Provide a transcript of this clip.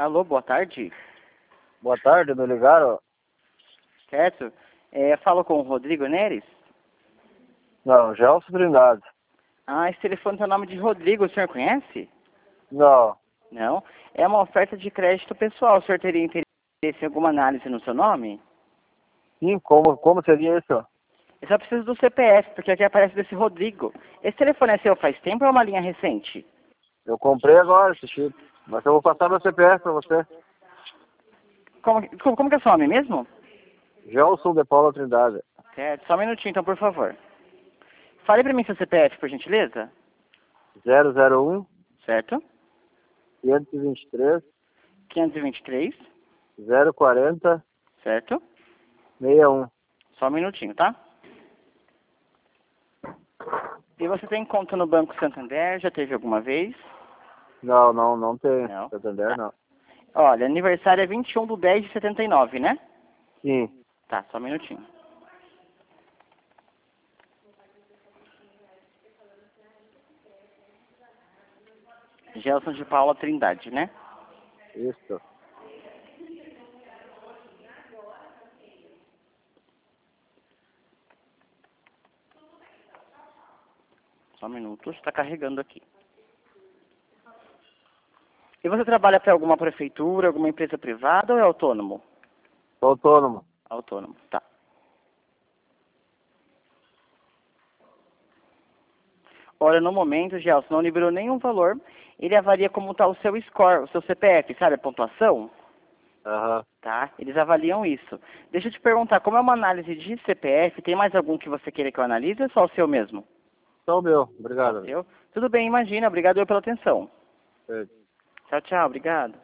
Alô, boa tarde. Boa tarde, me ligaram? Certo? Falo com o Rodrigo Neres? Não, Gelson Trindade. Ah, esse telefone tem o nome de Rodrigo, o senhor conhece? Não. Não? É uma oferta de crédito pessoal. O senhor teria interesse em alguma análise no seu nome? Sim, como seria isso? Eu só preciso do CPF, porque aqui aparece desse Rodrigo. Esse telefone é seu faz tempo ou é uma linha recente? Eu comprei agora esse chip, mas eu vou passar meu CPF pra você. Como que é seu nome mesmo? Gelson de Paula Trindade. Certo, só um minutinho então, por favor. Fale pra mim seu CPF, por gentileza. 001 Certo? 523 523, 040 certo? 61. Só um minutinho, tá? E você tem conta no Banco Santander? Já teve alguma vez? Não tem. Não. Santander, Tá. não. Olha, aniversário é 21/10/79, né? Sim. Tá, só um minutinho. Gelson de Paula Trindade, né? Isso. Só um minuto, está carregando aqui. E você trabalha para alguma prefeitura, alguma empresa privada ou é autônomo? Sou autônomo. Autônomo, tá. Olha, no momento, Gelson, não liberou nenhum valor. Ele avalia como está o seu score, o seu CPF, sabe a pontuação? Aham. Tá? Eles avaliam isso. Deixa eu te perguntar, como é uma análise de CPF, tem mais algum que você queira que eu analise ou é só o seu mesmo? Só o meu. Só Obrigado. o seu? Tudo bem, imagina. Obrigado pela atenção. Certo. Tchau, tchau. Obrigado.